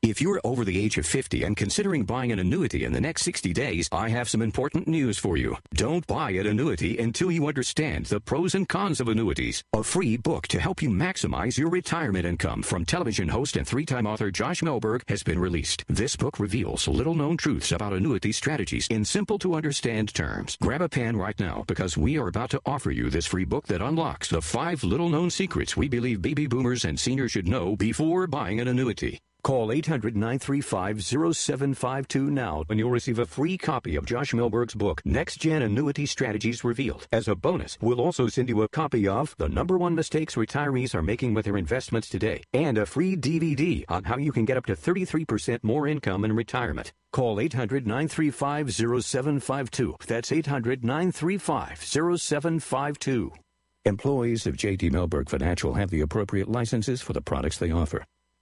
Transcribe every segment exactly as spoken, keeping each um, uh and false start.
If you're over the age of fifty and considering buying an annuity in the next sixty days, I have some important news for you. Don't buy an annuity until you understand the pros and cons of annuities. A free book to help you maximize your retirement income from television host and three-time author Josh Melberg has been released. This book reveals little-known truths about annuity strategies in simple-to-understand terms. Grab a pen right now because we are about to offer you this free book that unlocks the five little-known secrets we believe baby boomers and seniors should know before buying an annuity. Call eight hundred, nine three five, zero seven five two now and you'll receive a free copy of Josh Melberg's book, Next Gen Annuity Strategies Revealed. As a bonus, we'll also send you a copy of The Number One Mistakes Retirees Are Making with Their Investments Today and a free D V D on how you can get up to thirty-three percent more income in retirement. Call eight hundred, nine three five, zero seven five two. That's eight hundred, nine three five, zero seven five two. Employees of J T Melberg Financial have the appropriate licenses for the products they offer.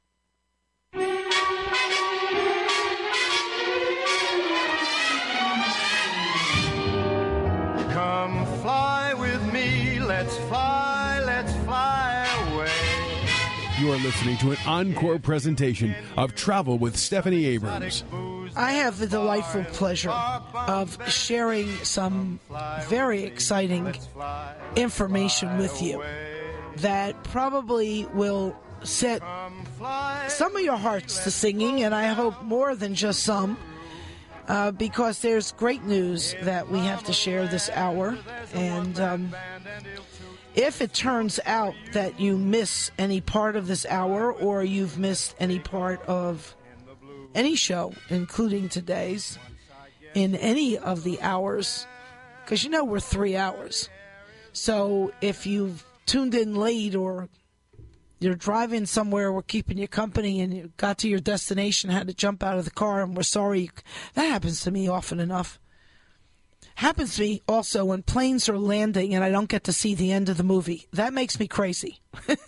Come fly with me, let's fly, let's fly away. You are listening to an encore presentation of Travel with Stephanie Abrams. I have the delightful pleasure of sharing some very exciting information with you that probably will set some of your hearts to singing, and I hope more than just some. Uh, because there's great news that we have to share this hour. And um, if it turns out that you miss any part of this hour or you've missed any part of any show, including today's, in any of the hours, because you know we're three hours. So if you've tuned in late or you're driving somewhere, we're keeping you company, and you got to your destination, had to jump out of the car, and we're sorry. That happens to me often enough. Happens to me also when planes are landing and I don't get to see the end of the movie. That makes me crazy.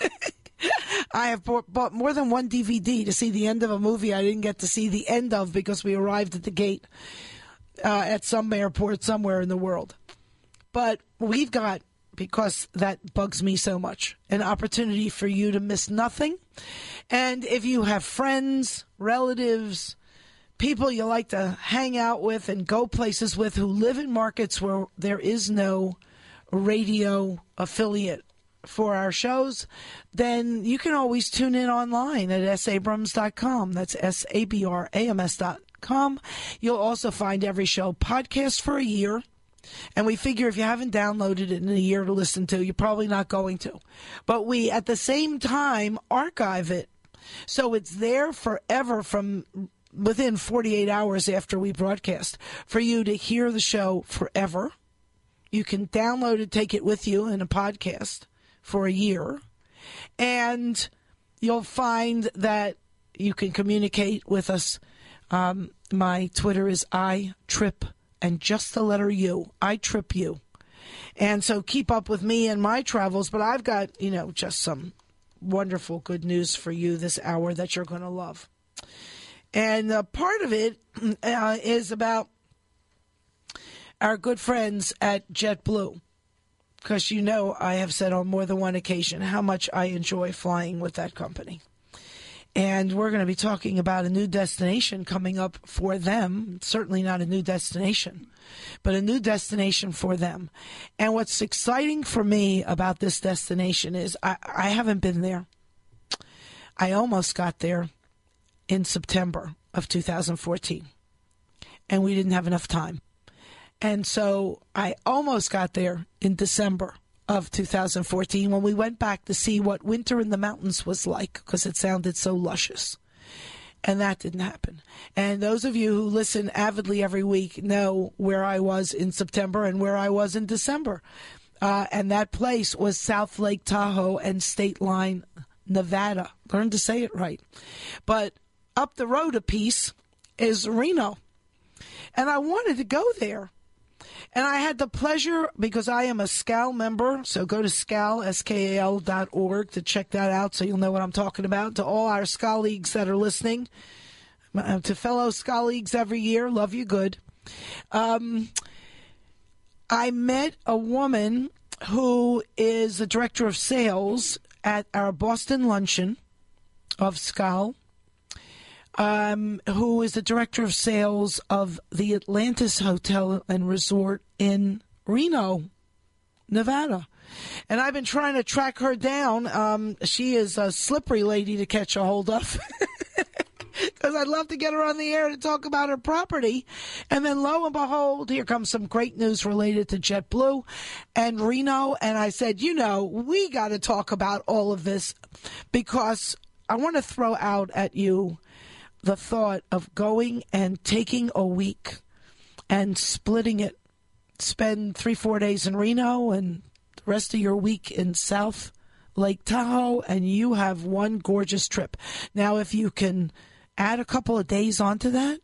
I have bought, bought more than one D V D to see the end of a movie I didn't get to see the end of because we arrived at the gate uh, at some airport somewhere in the world. But we've got, because that bugs me so much, an opportunity for you to miss nothing. And if you have friends, relatives, people you like to hang out with and go places with who live in markets where there is no radio affiliate for our shows, then you can always tune in online at s abrams dot com. That's S A B R A M S dot com. You'll also find every show podcast for a year. And we figure if you haven't downloaded it in a year to listen to, you're probably not going to. But we, at the same time, archive it. So it's there forever from within forty-eight hours after we broadcast for you to hear the show forever. You can download it, take it with you in a podcast for a year. And you'll find that you can communicate with us. Um, my Twitter is iTrip. And just the letter U, I trip you. And so keep up with me and my travels, but I've got, you know, just some wonderful good news for you this hour that you're going to love. And uh, part of it uh, is about our good friends at JetBlue, because you know I have said on more than one occasion how much I enjoy flying with that company. And we're going to be talking about a new destination coming up for them. Certainly not a new destination, but a new destination for them. And what's exciting for me about this destination is I, I haven't been there. I almost got there in September of two thousand fourteen, and we didn't have enough time. And so I almost got there in December of two thousand fourteen when we went back to see what winter in the mountains was like, because it sounded so luscious. And that didn't happen. And those of you who listen avidly every week know where I was in September and where I was in December. Uh, and that place was South Lake Tahoe and State Line, Nevada. Learn to say it right. But up the road a piece is Reno. And I wanted to go there. And I had the pleasure, because I am a S C A L member, so go to S C A L, S K A L dot org to check that out so you'll know what I'm talking about. To all our S C A L leagues that are listening, to fellow S C A L leagues every year, love you good. Um, I met a woman who is the director of sales at our Boston luncheon of S C A L. um, who is the director of sales of the Atlantis Hotel and Resort in Reno, Nevada. And I've been trying to track her down. Um, she is a slippery lady to catch a hold of. Because I'd love to get her on the air to talk about her property. And then lo and behold, here comes some great news related to JetBlue and Reno. And I said, you know, we got to talk about all of this because I want to throw out at you the thought of going and taking a week and splitting it. Spend three, four days in Reno and the rest of your week in South Lake Tahoe, and you have one gorgeous trip. Now, if you can add a couple of days onto that,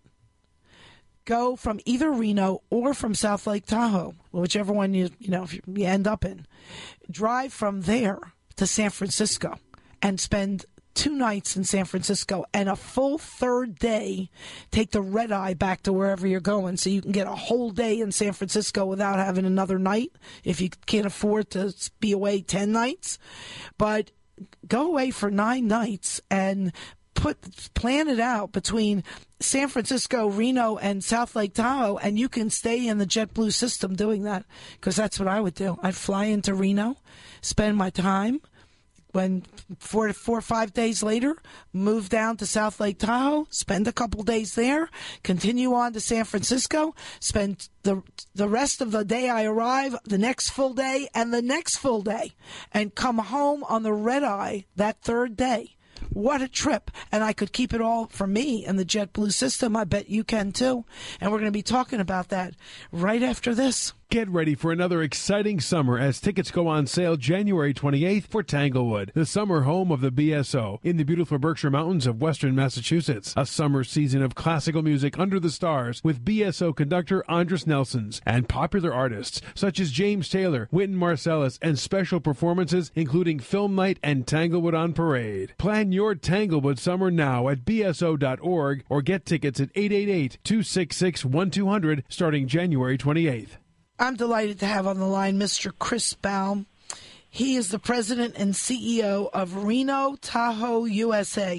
go from either Reno or from South Lake Tahoe, whichever one you you know if you end up in. Drive from there to San Francisco and spend two nights in San Francisco and a full third day. Take the red eye back to wherever you're going, so you can get a whole day in San Francisco without having another night. If you can't afford to be away ten nights, but go away for nine nights and put plan it out between San Francisco, Reno, and South Lake Tahoe, and you can stay in the JetBlue system doing that, because that's what I would do. I'd fly into Reno, spend my time, when four, four or five days later, move down to South Lake Tahoe, spend a couple days there, continue on to San Francisco, spend the the rest of the day I arrive, the next full day, and the next full day, and come home on the red eye that third day. What a trip. And I could keep it all for me in the JetBlue system. I bet you can too. And we're going to be talking about that right after this. Get ready for another exciting summer as tickets go on sale January twenty-eighth for Tanglewood, the summer home of the B S O, in the beautiful Berkshire Mountains of western Massachusetts. A summer season of classical music under the stars with B S O conductor Andres Nelsons and popular artists such as James Taylor, Wynton Marsalis, and special performances including Film Night and Tanglewood on Parade. Plan your Tanglewood summer now at B S O dot org or get tickets at eight eight eight, two six six, one two zero zero starting January twenty-eighth. I'm delighted to have on the line Mister Chris Baum. He is the president and C E O of Reno Tahoe U S A.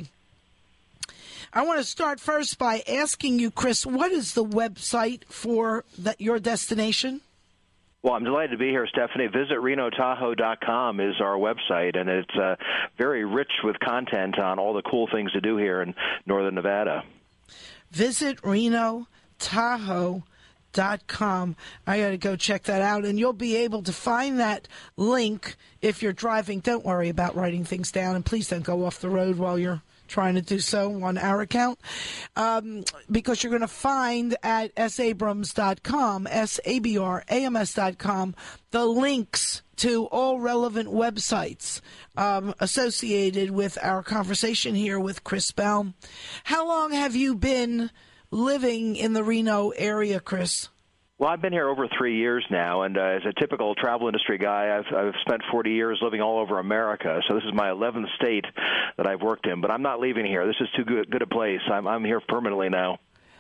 I want to start first by asking you, Chris, what is the website for that your destination? Well, I'm delighted to be here, Stephanie. Visit Reno Tahoe dot com is our website, and it's uh, very rich with content on all the cool things to do here in northern Nevada. Visit Reno Tahoe dot com. I got to go check that out, and you'll be able to find that link if you're driving. Don't worry about writing things down, and please don't go off the road while you're trying to do so on our account, um, because you're going to find at s abrams dot com, S A B R A M S dot com, the links to all relevant websites um, associated with our conversation here with Chris Baum. How long have you been living in the Reno area, Chris? Well, I've been here over three years now, and uh, as a typical travel industry guy, I've, I've spent forty years living all over America. So this is my eleventh state that I've worked in, but I'm not leaving here. This is too good, good a place. I'm, I'm here permanently now.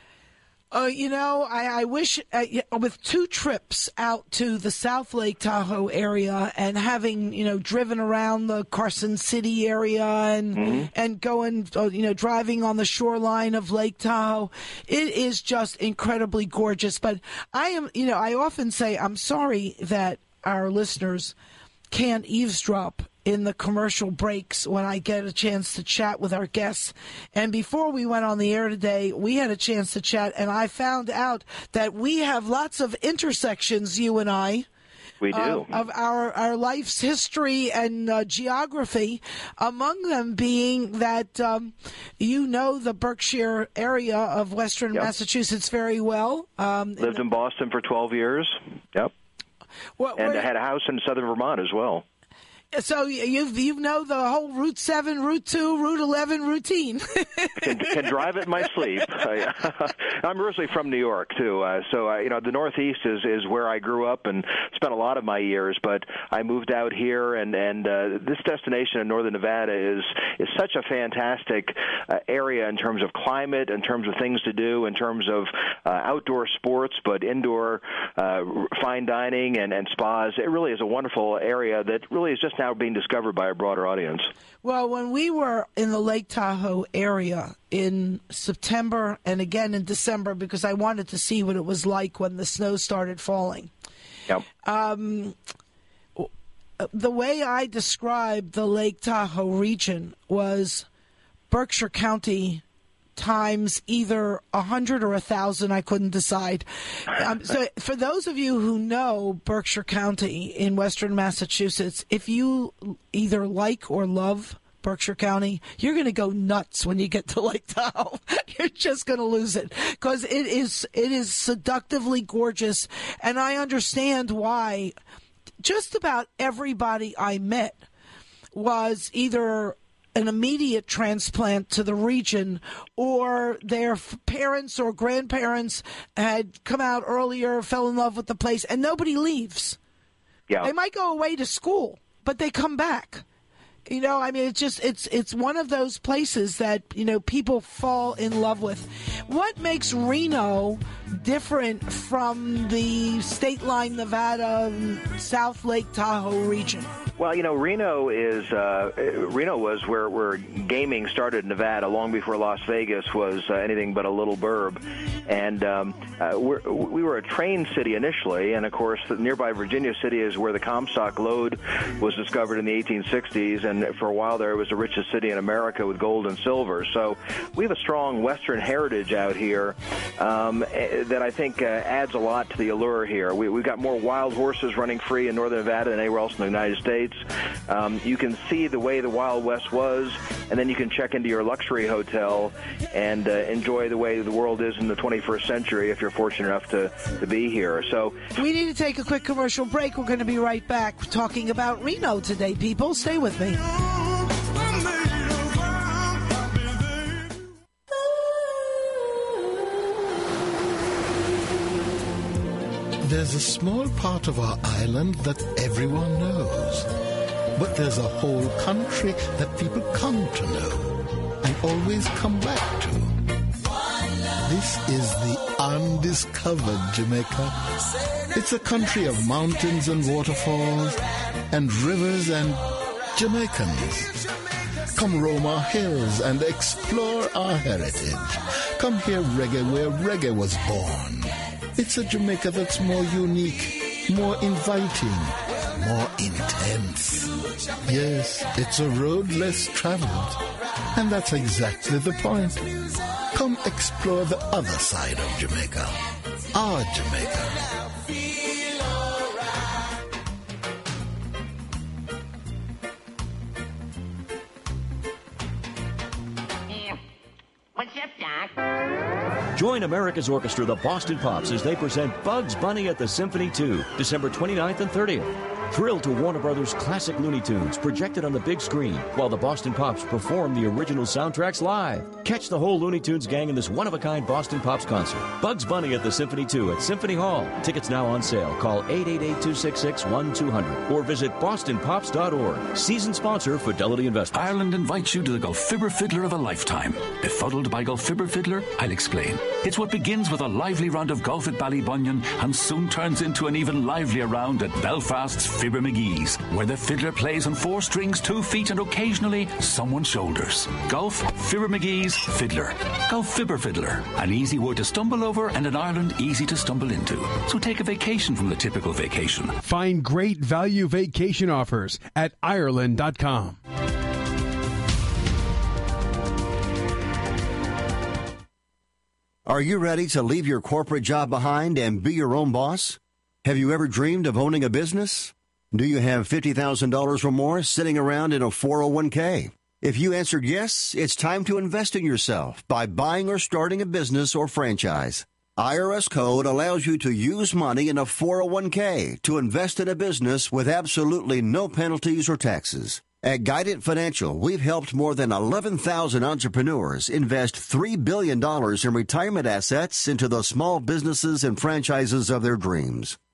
Uh, you know, I, I wish uh, with two trips out to the South Lake Tahoe area and having, you know, driven around the Carson City area and mm-hmm. and going, uh, you know, driving on the shoreline of Lake Tahoe, it is just incredibly gorgeous. But I am, you know, I often say I'm sorry that our listeners can't eavesdrop in the commercial breaks when I get a chance to chat with our guests. And before we went on the air today, we had a chance to chat, and I found out that we have lots of intersections, you and I. We do. Uh, of our, our life's history and uh, geography, among them being that um, you know the Berkshire area of western yep. Massachusetts very well. Um, Lived in, in Boston for twelve years. Yep. Well, and I had a house in southern Vermont as well. So you you know the whole Route seven, Route two, Route eleven routine. can, can drive it in my sleep. I, I'm originally from New York too, uh, so uh, you know the Northeast is, is where I grew up and spent a lot of my years. But I moved out here, and and uh, this destination in northern Nevada is is such a fantastic uh, area in terms of climate, in terms of things to do, in terms of uh, outdoor sports, but indoor uh, fine dining and, and spas. It really is a wonderful area that really is just now being discovered by a broader audience. Well, when we were in the Lake Tahoe area in September and again in December, because I wanted to see what it was like when the snow started falling. Yep. Um, the way I described the Lake Tahoe region was Berkshire County times either a hundred or a thousand. I couldn't decide. Um, so for those of you who know Berkshire County in Western Massachusetts, if you either like or love Berkshire County, you're going to go nuts when you get to Lake Tahoe. You're just going to lose it because it is it is seductively gorgeous, and I understand why. Just about everybody I met was either an immediate transplant to the region, or their f- parents or grandparents had come out earlier, fell in love with the place, and nobody leaves. Yeah. They might go away to school, but they come back. You know, I mean, it's just, it's it's one of those places that, you know, people fall in love with. What makes Reno different from the State Line, Nevada, South Lake Tahoe region? Well, you know, Reno is uh, Reno was where, where gaming started in Nevada long before Las Vegas was uh, anything but a little burb. And um, uh, we're, we were a train city initially, and of course, the nearby Virginia City is where the Comstock lode was discovered in the eighteen sixties, and for a while there it was the richest city in America with gold and silver. So we have a strong Western heritage out here um, that I think uh, adds a lot to the allure here. We, we've got more wild horses running free in northern Nevada than anywhere else in the United States. Um, you can see the way the Wild West was, and then you can check into your luxury hotel and uh, enjoy the way the world is in the twenty-first century if you're fortunate enough to, to be here. So we need to take a quick commercial break. We're going to be right back talking about Reno today, people. Stay with me. There's a small part of our island that everyone knows. But there's a whole country that people come to know and always come back to. This is the undiscovered Jamaica. It's a country of mountains and waterfalls and rivers and Jamaicans. Come roam our hills and explore our heritage. Come hear reggae where reggae was born. It's a Jamaica that's more unique, more inviting, more intense. Yes, it's a road less traveled. And that's exactly the point. Come explore the other side of Jamaica. Our Jamaica. What's up, Doc? Join America's Orchestra, the Boston Pops, as they present Bugs Bunny at the Symphony two, December twenty-ninth and thirtieth. Thrill to Warner Brothers' classic Looney Tunes projected on the big screen while the Boston Pops perform the original soundtracks live. Catch the whole Looney Tunes gang in this one-of-a-kind Boston Pops concert. Bugs Bunny at the Symphony two at Symphony Hall. Tickets now on sale. Call eight eight eight, two six six, one two zero zero or visit boston pops dot org. Season sponsor, Fidelity Investments. Ireland invites you to the Gulfibber Fiddler of a lifetime. Befuddled by Gulfibber Fiddler? I'll explain. It's what begins with a lively round of golf at Ballybunion and soon turns into an even livelier round at Belfast's Fibber McGee's, where the fiddler plays on four strings, two feet, and occasionally someone's shoulders. Golf, Fibber McGee's, Fiddler. Gulfibber Fiddler. An easy word to stumble over and an Ireland easy to stumble into. So take a vacation from the typical vacation. Find great value vacation offers at Ireland dot com. Are you ready to leave your corporate job behind and be your own boss? Have you ever dreamed of owning a business? Do you have fifty thousand dollars or more sitting around in a four oh one k? If you answered yes, it's time to invest in yourself by buying or starting a business or franchise. I R S Code allows you to use money in a four oh one k to invest in a business with absolutely no penalties or taxes. At Guidant Financial, we've helped more than eleven thousand entrepreneurs invest three billion dollars in retirement assets into the small businesses and franchises of their dreams.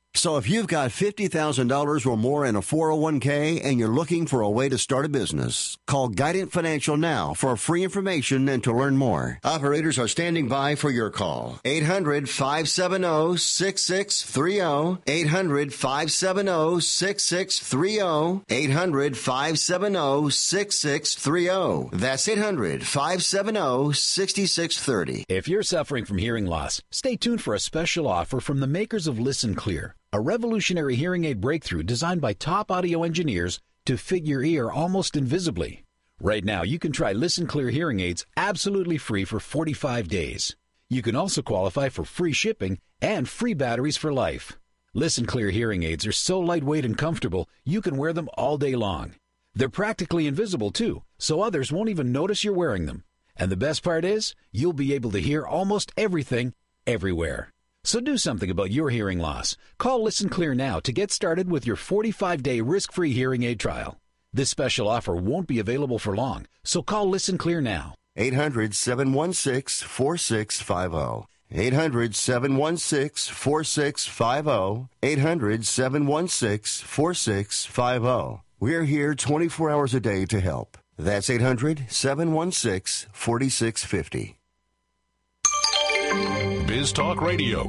So if you've got fifty thousand dollars or more in a four oh one k and you're looking for a way to start a business, call Guidant Financial now for free information and to learn more. Operators are standing by for your call. eight hundred, five seven zero, six six three zero. eight hundred, five seven zero, six six three zero. eight hundred, five seven zero, six six three zero. That's eight hundred, five seven zero, six six three zero. If you're suffering from hearing loss, stay tuned for a special offer from the makers of Listen Clear, a revolutionary hearing aid breakthrough designed by top audio engineers to fit your ear almost invisibly. Right now, you can try Listen Clear hearing aids absolutely free for forty-five days. You can also qualify for free shipping and free batteries for life. Listen Clear hearing aids are so lightweight and comfortable, you can wear them all day long. They're practically invisible, too, so others won't even notice you're wearing them. And the best part is, you'll be able to hear almost everything, everywhere. So do something about your hearing loss. Call Listen Clear now to get started with your forty-five day risk-free hearing aid trial. This special offer won't be available for long, so call Listen Clear now. eight hundred, seven one six, four six five zero. eight hundred, seven one six, four six five zero. eight hundred, seven one six, four six five zero. We're here twenty-four hours a day to help. That's eight hundred, seven one six, four six five zero. Biz Talk Radio.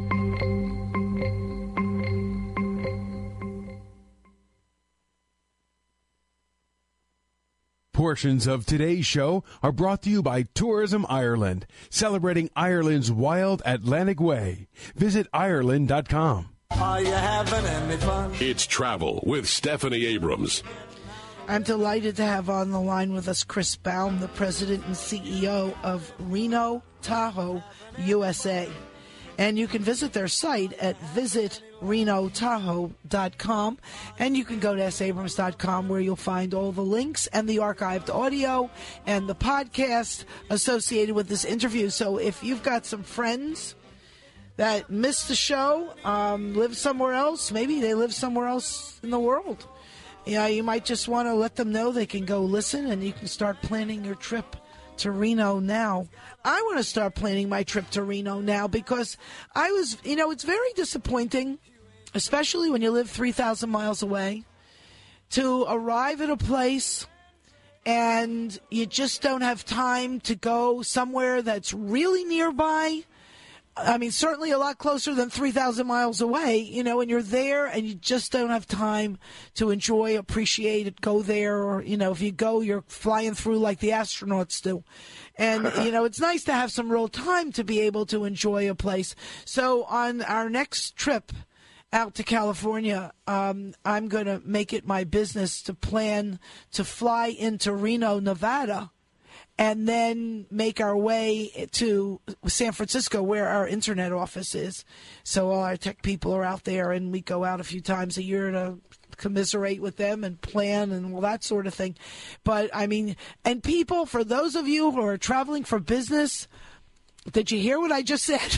Portions of today's show are brought to you by Tourism Ireland, celebrating Ireland's wild Atlantic way. Visit Ireland dot com. Are you having any fun? It's Travel with Stephanie Abrams. I'm delighted to have on the line with us Chris Baum, the president and C E O of Reno Tahoe U S A. And you can visit their site at visit reno tahoe dot com. And you can go to s abrams dot com where you'll find all the links and the archived audio and the podcast associated with this interview. So if you've got some friends that missed the show, um, live somewhere else, maybe they live somewhere else in the world, yeah, you might just want to let them know they can go listen, and you can start planning your trip to Reno now. I want to start planning my trip to Reno now because I was, you know, it's very disappointing, especially when you live three thousand miles away, to arrive at a place and you just don't have time to go somewhere that's really nearby. I mean, certainly a lot closer than three thousand miles away, you know, and you're there and you just don't have time to enjoy, appreciate it, go there. Or, you know, if you go, you're flying through like the astronauts do. And, you know, it's nice to have some real time to be able to enjoy a place. So on our next trip out to California, um, I'm going to make it my business to plan to fly into Reno, Nevada, and then make our way to San Francisco, where our internet office is. So all our tech people are out there, and we go out a few times a year to commiserate with them and plan and all that sort of thing. But, I mean, and people, for those of you who are traveling for business, did you hear what I just said?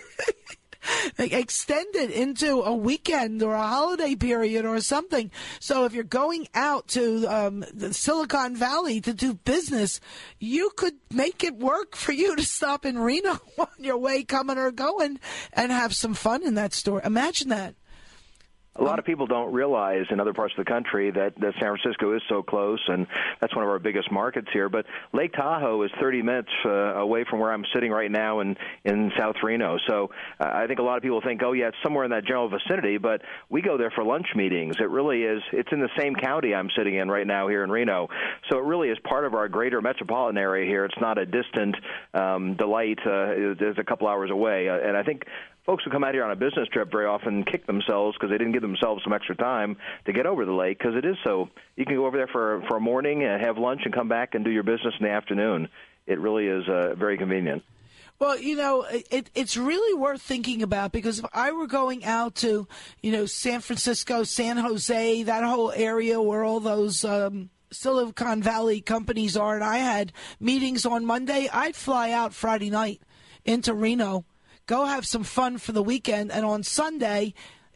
Extend it into a weekend or a holiday period or something. So if you're going out to um, the Silicon Valley to do business, you could make it work for you to stop in Reno on your way coming or going and have some fun in that store. Imagine that. A lot of people don't realize in other parts of the country that, that San Francisco is so close, and that's one of our biggest markets here. But Lake Tahoe is thirty minutes uh, away from where I'm sitting right now in, in South Reno. So uh, I think a lot of people think, oh, yeah, it's somewhere in that general vicinity, but we go there for lunch meetings. It really is. It's in the same county I'm sitting in right now here in Reno. So it really is part of our greater metropolitan area here. It's not a distant um, delight. Uh, it's a couple hours away. Uh, and I think folks who come out here on a business trip very often kick themselves because they didn't give themselves some extra time to get over the lake, because it is so. You can go over there for for a morning and have lunch and come back and do your business in the afternoon. It really is uh, very convenient. Well, you know, it, it's really worth thinking about, because if I were going out to, you know, San Francisco, San Jose, that whole area where all those um, Silicon Valley companies are, and I had meetings on Monday, I'd fly out Friday night into Reno, go have some fun for the weekend, and on Sunday,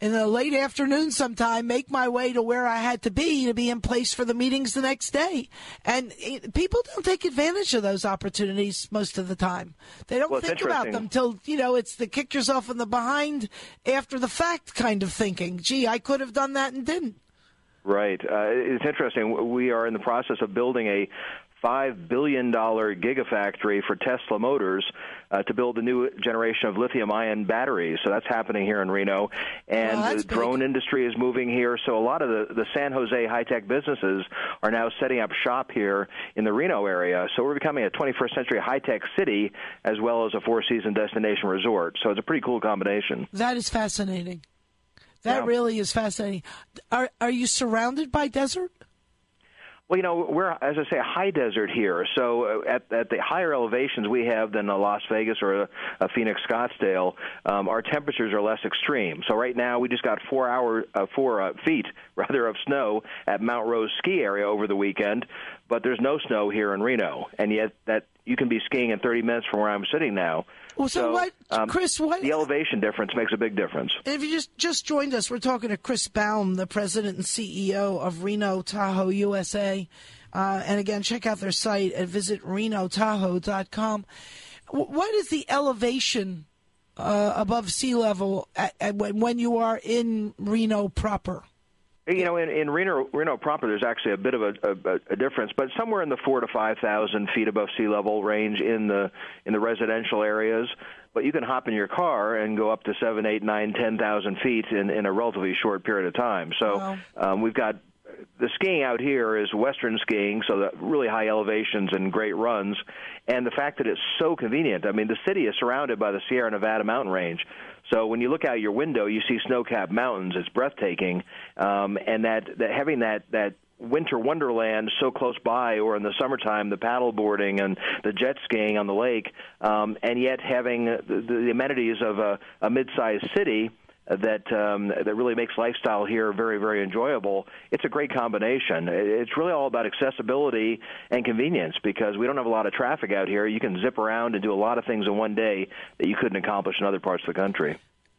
in the late afternoon sometime, make my way to where I had to be to be in place for the meetings the next day. And it, people don't take advantage of those opportunities most of the time. They don't well, think about them till, you know, it's the kick yourself in the behind after the fact kind of thinking. Gee, I could have done that and didn't. Right. Uh, it's interesting. We are in the process of building a five billion dollars gigafactory for Tesla Motors uh, to build a new generation of lithium-ion batteries. So that's happening here in Reno. And well, the drone big. industry is moving here. So a lot of the, the San Jose high-tech businesses are now setting up shop here in the Reno area. So we're becoming a twenty-first century high-tech city as well as a four-season destination resort. So it's a pretty cool combination. That is fascinating. That yeah. really is fascinating. Are are you surrounded by desert? Well, you know, we're, as I say, a high desert here. So at, at the higher elevations we have than a Las Vegas or a, a Phoenix Scottsdale, um, our temperatures are less extreme. So right now we just got four hour, uh, four uh, feet rather of snow at Mount Rose ski area over the weekend, but there's no snow here in Reno, and yet that you can be skiing in thirty minutes from where I'm sitting now. Well, so, so what, um, Chris? What the elevation difference makes a big difference. If you just just joined us, we're talking to Chris Baum, the president and C E O of Reno Tahoe U S A. Uh, and again, check out their site at visit reno tahoe dot com. What is the elevation uh, above sea level at, at when you are in Reno proper? You know, in, in Reno, Reno proper, there's actually a bit of a, a, a difference, but somewhere in the four to five thousand feet above sea level range in the in the residential areas. But you can hop in your car and go up to seven, eight, nine, ten thousand feet in, in a relatively short period of time. So wow. um, we've got the skiing out here is Western skiing, so the really high elevations and great runs, and the fact that it's so convenient. I mean, the city is surrounded by the Sierra Nevada mountain range. So when you look out your window, you see snow-capped mountains. It's breathtaking, um, and that, that having that that winter wonderland so close by, or in the summertime, the paddle boarding and the jet skiing on the lake, um, and yet having the, the amenities of a, a mid-sized city that um, that really makes lifestyle here very, very enjoyable. It's a great combination. It's really all about accessibility and convenience because we don't have a lot of traffic out here. You can zip around and do a lot of things in one day that you couldn't accomplish in other parts of the country.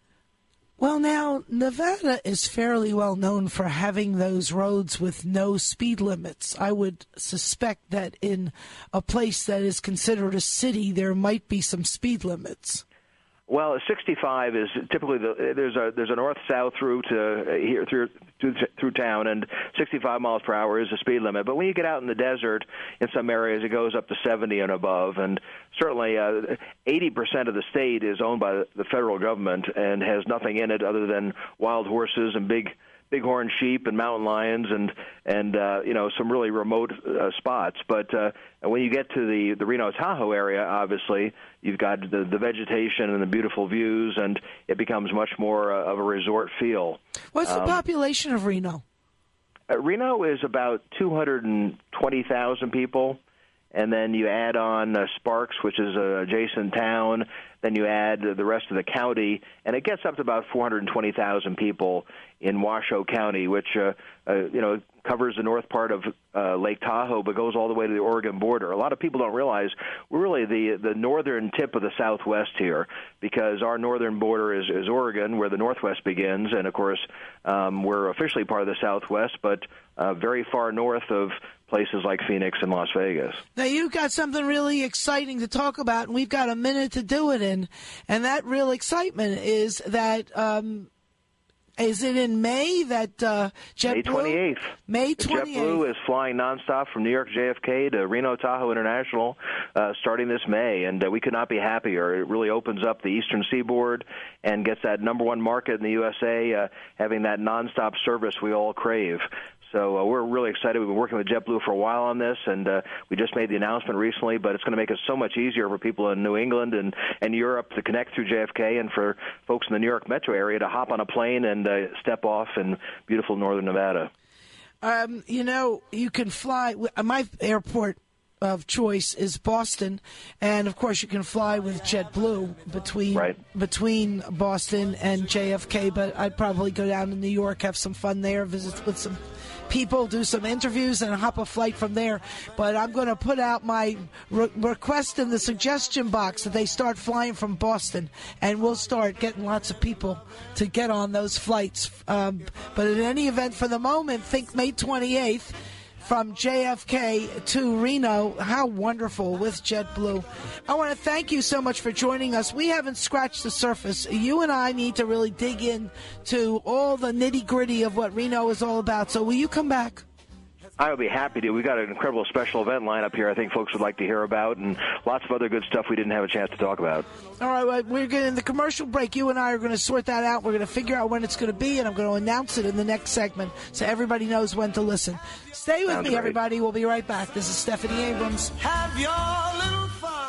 Well, now, Nevada is fairly well known for having those roads with no speed limits. I would suspect that in a place that is considered a city, there might be some speed limits. Well, sixty-five is typically the there's a there's a north-south route uh, here through, through through town, and sixty-five miles per hour is the speed limit. But when you get out in the desert, in some areas, it goes up to seventy and above. And certainly, uh, eighty percent of the state is owned by the federal government and has nothing in it other than wild horses and big. bighorn sheep and mountain lions and and uh, you know some really remote uh, spots. But uh, when you get to the the Reno Tahoe area, obviously you've got the, the vegetation and the beautiful views, and it becomes much more uh, of a resort feel. What's the um, population of Reno? Uh, Reno is about two hundred twenty thousand people. And then you add on uh, Sparks, which is an adjacent town. Then you add the rest of the county, and it gets up to about four hundred twenty thousand people in Washoe County, which uh, uh, you know covers the north part of uh, Lake Tahoe, but goes all the way to the Oregon border. A lot of people don't realize we're really the the northern tip of the Southwest here, because our northern border is, is Oregon, where the Northwest begins, and of course um, we're officially part of the Southwest, but uh, very far north of places like Phoenix and Las Vegas. Now, you've got something really exciting to talk about, and we've got a minute to do it in. And that real excitement is that, um, is it in May that uh, JetBlue? May twenty-eighth. May twenty-eighth. JetBlue is flying nonstop from New York J F K to Reno Tahoe International uh, starting this May, and uh, we could not be happier. It really opens up the eastern seaboard and gets that number one market in the U S A, uh, having that nonstop service we all crave. So uh, we're really excited. We've been working with JetBlue for a while on this, and uh, we just made the announcement recently, but it's going to make it so much easier for people in New England and, and Europe to connect through J F K, and for folks in the New York metro area to hop on a plane and uh, step off in beautiful northern Nevada. Um, you know, you can fly. My airport of choice is Boston, and of course you can fly with JetBlue between right. between Boston and J F K. But I'd probably go down to New York, have some fun there, visit with some people, do some interviews, and hop a flight from there. But I'm going to put out my re- request in the suggestion box that they start flying from Boston, and we'll start getting lots of people to get on those flights. Um, but in any event, for the moment, think May twenty-eighth. From J F K to Reno. How wonderful with JetBlue. I want to thank you so much for joining us. We haven't scratched the surface. You and I need to really dig in to all the nitty-gritty of what Reno is all about. So will you come back? I would be happy to. We've got an incredible special event lineup here I think folks would like to hear about, and lots of other good stuff we didn't have a chance to talk about. All right, well, we're going in the commercial break. You and I are going to sort that out. We're going to figure out when it's going to be, and I'm going to announce it in the next segment so everybody knows when to listen. Stay with Sounds me, great. everybody. We'll be right back. This is Stephanie Abrams. Have your little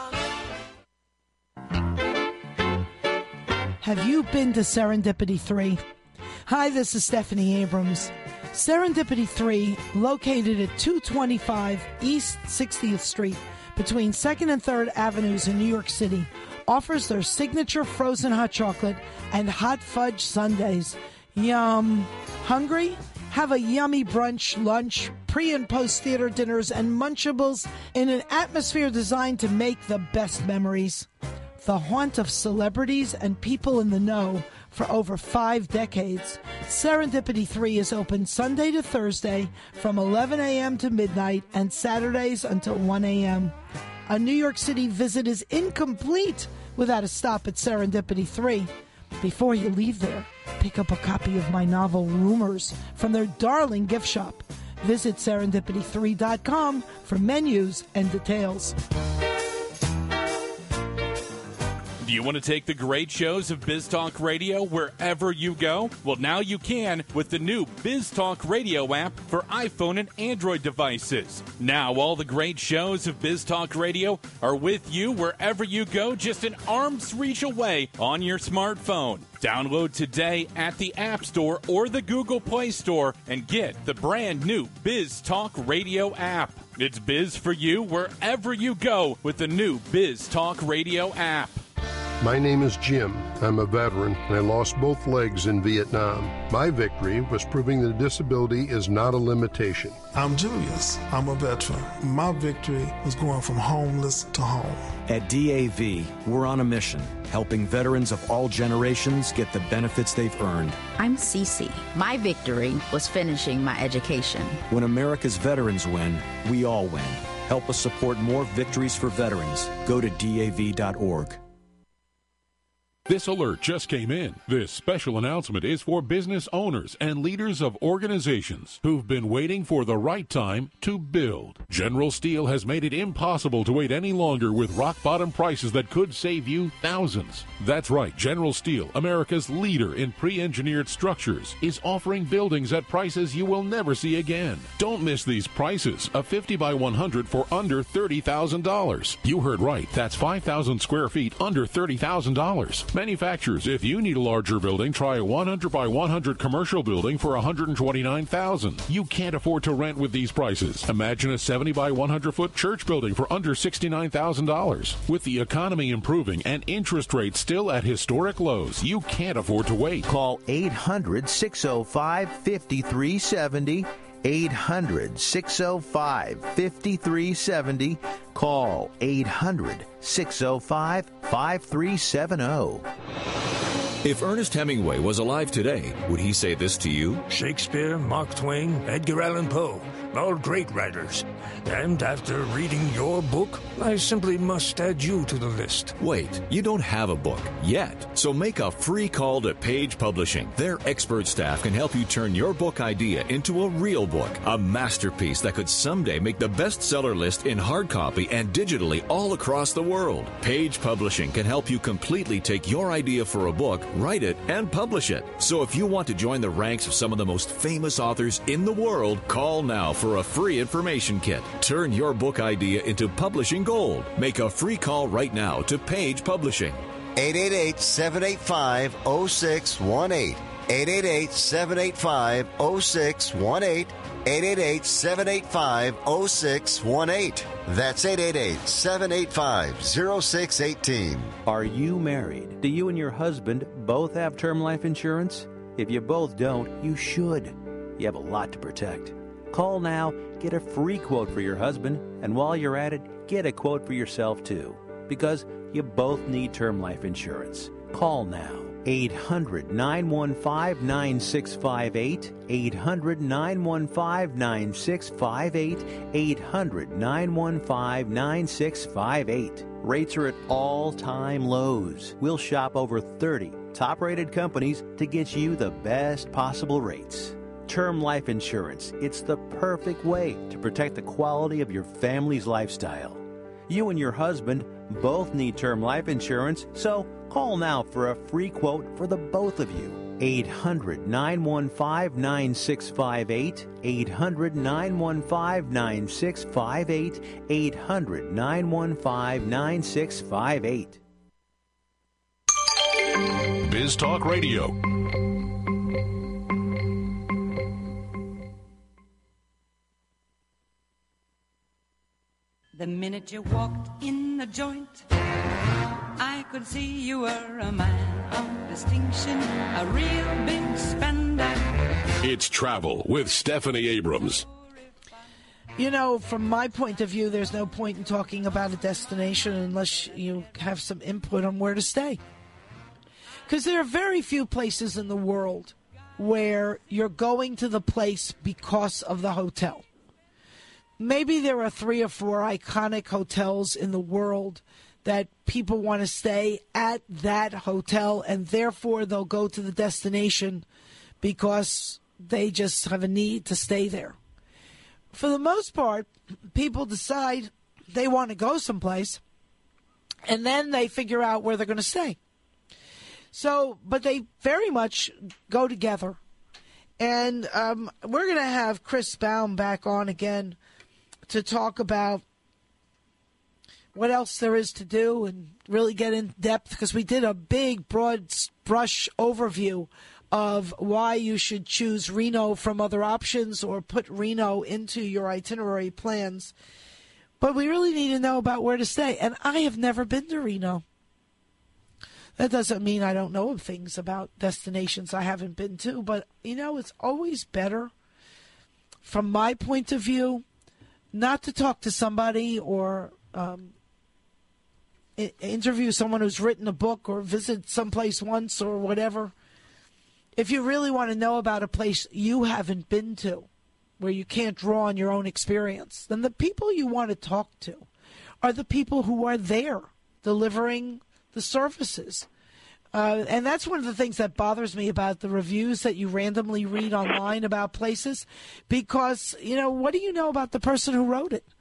fun. Have you been to Serendipity three? Hi, this is Stephanie Abrams. Serendipity three, located at two twenty-five East sixtieth Street, between second and third Avenues in New York City, offers their signature frozen hot chocolate and hot fudge sundaes. Yum. Hungry? Have a yummy brunch, lunch, pre- and post-theater dinners, and Munchables in an atmosphere designed to make the best memories. The haunt of celebrities and people in the know for over five decades, Serendipity three is open Sunday to Thursday from eleven a.m. to midnight and Saturdays until one a.m. A New York City visit is incomplete without a stop at Serendipity three. Before you leave there, pick up a copy of my novel Rumors from their darling gift shop. Visit serendipity three dot com for menus and details. Do you want to take the great shows of Biz Talk Radio wherever you go? Well, now you can with the new Biz Talk Radio app for iPhone and Android devices. Now all the great shows of Biz Talk Radio are with you wherever you go, just an arm's reach away on your smartphone. Download today at the App Store or the Google Play Store and get the brand new Biz Talk Radio app. It's Biz for you wherever you go with the new Biz Talk Radio app. My name is Jim. I'm a veteran, and I lost both legs in Vietnam. My victory was proving that disability is not a limitation. I'm Julius. I'm a veteran. My victory was going from homeless to home. At D A V, we're on a mission, helping veterans of all generations get the benefits they've earned. I'm Cece. My victory was finishing my education. When America's veterans win, we all win. Help us support more victories for veterans. Go to D A V dot org. This alert just came in. This special announcement is for business owners and leaders of organizations who've been waiting for the right time to build. General Steel has made it impossible to wait any longer with rock-bottom prices that could save you thousands. That's right, General Steel, America's leader in pre-engineered structures, is offering buildings at prices you will never see again. Don't miss these prices. A fifty by one hundred for under thirty thousand dollars. You heard right. That's five thousand square feet under thirty thousand dollars. Manufacturers, if you need a larger building, try a one hundred by one hundred commercial building for one hundred twenty-nine thousand dollars. You can't afford to rent with these prices. Imagine a seventy by one hundred foot church building for under sixty-nine thousand dollars. With the economy improving and interest rates still at historic lows, you can't afford to wait. Call eight hundred, six oh five, five three seven oh. eight hundred, six oh five, five three seven oh. Call eight hundred, six oh five, five three seven oh. If Ernest Hemingway was alive today, would he say this to you? Shakespeare, Mark Twain, Edgar Allan Poe, all great writers. And after reading your book, I simply must add you to the list. Wait, you don't have a book yet. So make a free call to Page Publishing. Their expert staff can help you turn your book idea into a real book, a masterpiece that could someday make the bestseller list in hard copy and digitally all across the world. Page Publishing can help you completely take your idea for a book, write it, and publish it. So if you want to join the ranks of some of the most famous authors in the world, call now for a free information kit. Turn your book idea into publishing gold. Make a free call right now to Page Publishing. eight eight eight, seven eight five, oh six one eight. eight eight eight, seven eight five, oh six one eight. eight eight eight, seven eight five, zero six one eight. That's eight eight eight, seven eight five, zero six one eight. Are you married? Do you and your husband both have term life insurance? If you both don't, you should. You have a lot to protect. Call now, get a free quote for your husband, and while you're at it, get a quote for yourself too. Because you both need term life insurance. Call now. eight hundred, nine one five, nine six five eight. eight hundred, nine one five, nine six five eight. eight hundred, nine one five, nine six five eight. Rates are at all-time lows. We'll shop over thirty top-rated companies to get you the best possible rates. Term life insurance. It's the perfect way to protect the quality of your family's lifestyle. You and your husband both need term life insurance, so call now for a free quote for the both of you. eight hundred, nine one five, nine six five eight. eight hundred, nine one five, nine six five eight. eight hundred, nine one five, nine six five eight. Biz Talk Radio. The minute you walked in the joint, I could see you were a man of distinction, a real big spender. It's Travel with Stephanie Abrams. You know, from my point of view, there's no point in talking about a destination unless you have some input on where to stay. Because there are very few places in the world where you're going to the place because of the hotel. Maybe there are three or four iconic hotels in the world that people want to stay at that hotel, and therefore they'll go to the destination because they just have a need to stay there. For the most part, people decide they want to go someplace, and then they figure out where they're going to stay. So, but they very much go together. And um, we're going to have Chris Baum back on again to talk about what else there is to do and really get in depth, because we did a big, broad brush overview of why you should choose Reno from other options or put Reno into your itinerary plans. But we really need to know about where to stay. And I have never been to Reno. That doesn't mean I don't know things about destinations I haven't been to, but, you know, it's always better, from my point of view, not to talk to somebody or um, I- interview someone who's written a book or visit someplace once or whatever. If you really want to know about a place you haven't been to, where you can't draw on your own experience, then the people you want to talk to are the people who are there delivering the services. Uh, and that's one of the things that bothers me about the reviews that you randomly read online about places, because, you know, what do you know about the person who wrote it?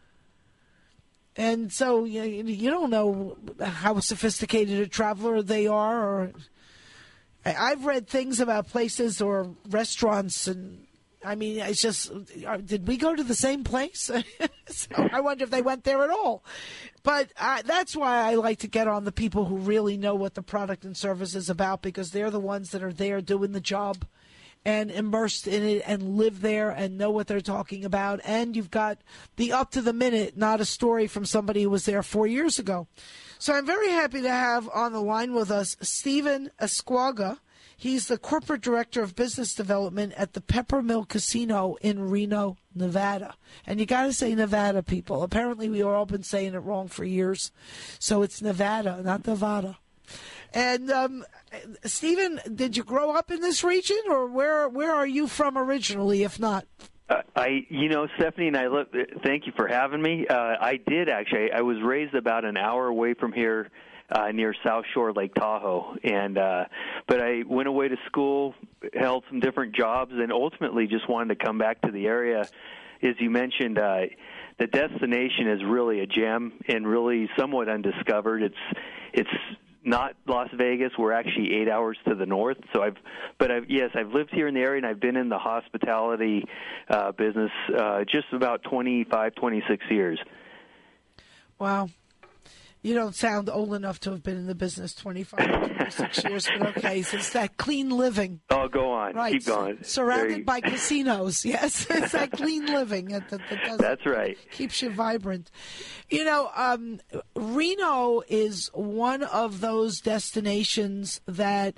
And so you, you don't know how sophisticated a traveler they are. Or I've read things about places or restaurants, and I mean, it's just, did we go to the same place? So I wonder if they went there at all. But uh, that's why I like to get on the people who really know what the product and service is about, because they're the ones that are there doing the job and immersed in it and live there and know what they're talking about. And you've got the up to the minute, not a story from somebody who was there four years ago. So I'm very happy to have on the line with us Stephen Esquaga. He's the corporate director of business development at the Peppermill Casino in Reno, Nevada. And you got to say Nevada, people. Apparently, we've all been saying it wrong for years. So it's Nevada, not Nevada. And um, Stephen, did you grow up in this region, or where where are you from originally, if not? Uh, I, you know, Stephanie and I, look, thank you for having me. Uh, I did actually. I was raised about an hour away from here. Uh, near South Shore, Lake Tahoe, and uh, but I went away to school, held some different jobs, and ultimately just wanted to come back to the area. As you mentioned, uh, the destination is really a gem and really somewhat undiscovered. It's it's not Las Vegas. We're actually eight hours to the north. So I've, but I've yes, I've lived here in the area, and I've been in the hospitality uh, business uh, just about twenty-five, twenty-six years. Wow. You don't sound old enough to have been in the business twenty-five, twenty-six years, but okay, so it's that clean living. Oh, go on. Right. Keep going. Surrounded Very... by casinos, yes. It's that clean living. That, that, that does, That's right. Keeps you vibrant. You know, um, Reno is one of those destinations that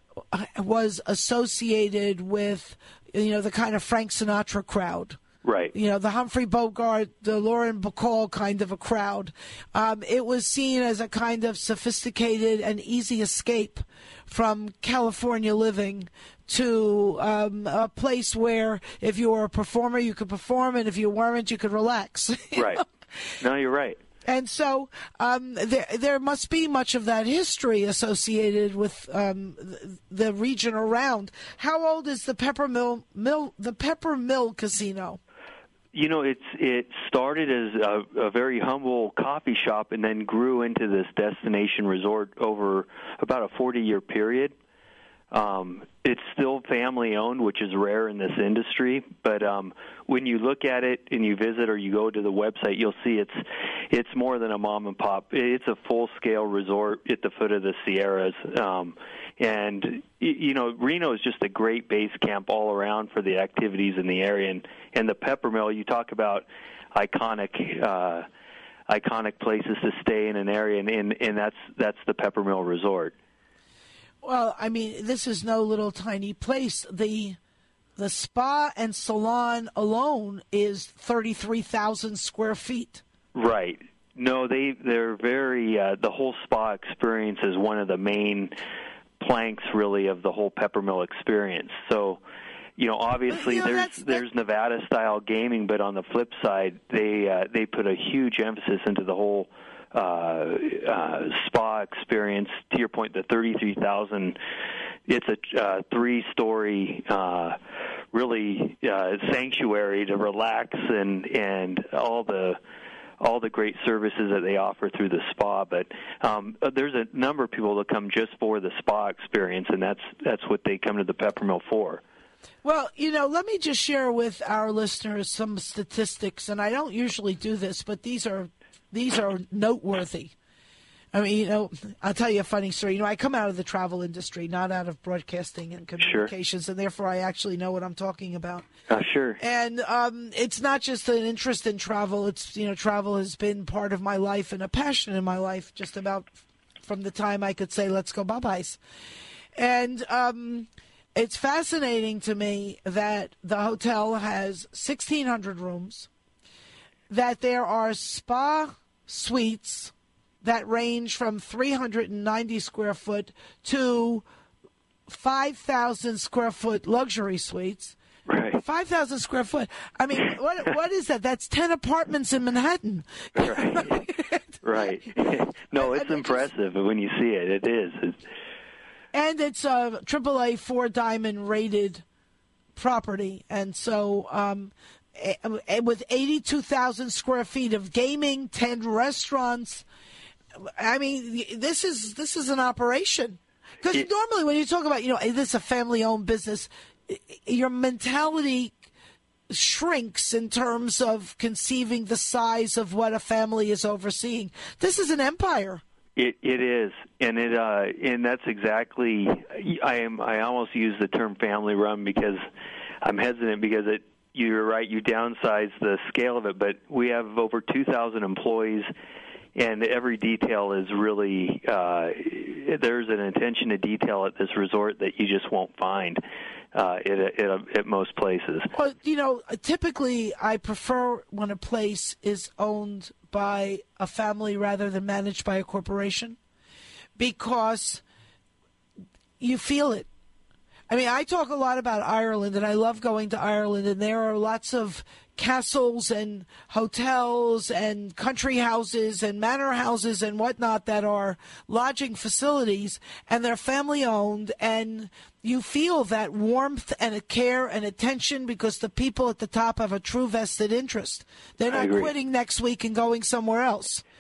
was associated with, you know, the kind of Frank Sinatra crowd. Right. You know, the Humphrey Bogart, the Lauren Bacall kind of a crowd. Um, it was seen as a kind of sophisticated and easy escape from California living to um, a place where if you were a performer, you could perform, and if you weren't, you could relax. You right. know? No, you're right. And so um, there, there must be much of that history associated with um, the, the region around. How old is the Peppermill Mill, the Pepper Mill Casino? You know, it's it started as a, a very humble coffee shop and then grew into this destination resort over about a forty-year period. Um, it's still family-owned, which is rare in this industry. But um, when you look at it and you visit or you go to the website, you'll see it's it's more than a mom and pop. It's a full-scale resort at the foot of the Sierras. Um, and, you know, Reno is just a great base camp all around for the activities in the area. And, and the Peppermill, you talk about iconic uh, iconic places to stay in an area, and, and, and that's that's the Peppermill Resort. Well, I mean, this is no little tiny place. The the spa and salon alone is thirty-three thousand square feet. Right. No, they they're very uh, the whole spa experience is one of the main planks, really, of the whole Peppermill experience. So, you know, obviously you know, there's that's, there's Nevada style gaming, but on the flip side, they uh, they put a huge emphasis into the whole uh, uh, spa experience. To your point, the thirty-three thousand, it's a uh, three-story, uh, really uh, sanctuary to relax and and all the all the great services that they offer through the spa. But um, there's a number of people that come just for the spa experience, and that's that's what they come to the Peppermill for. Well, you know, let me just share with our listeners some statistics, and I don't usually do this, but these are these are noteworthy. I mean, you know, I'll tell you a funny story. You know, I come out of the travel industry, not out of broadcasting and communications, sure. and therefore I actually know what I'm talking about. Uh, sure. And um, it's not just an interest in travel. It's, you know, travel has been part of my life and a passion in my life just about from the time I could say, let's go bye-byes. And um, it's fascinating to me that the hotel has sixteen hundred rooms, that there are spa suites that range from three hundred ninety square foot to five thousand square foot luxury suites. Right. five thousand square foot. I mean, what what is that? That's ten apartments in Manhattan. Right. Right. No, it's impressive when you see it. It is. It's... And it's a triple A four diamond rated property. And so um, with eighty-two thousand square feet of gaming, ten restaurants, I mean, this is this is an operation. Because normally when you talk about, you know, this is a family-owned business, your mentality shrinks in terms of conceiving the size of what a family is overseeing. This is an empire. It it is, and it uh, and that's exactly. I am. I almost use the term family run because I'm hesitant because it. You're right. You downsize the scale of it, but we have over two thousand employees. And every detail is really, uh, there's an attention to detail at this resort that you just won't find uh, at, at, at most places. Well, you know, typically I prefer when a place is owned by a family rather than managed by a corporation because you feel it. I mean, I talk a lot about Ireland, and I love going to Ireland, and there are lots of castles and hotels and country houses and manor houses and whatnot that are lodging facilities, and they're family-owned, and you feel that warmth and a care and attention because the people at the top have a true vested interest. They're not quitting next week and going somewhere else.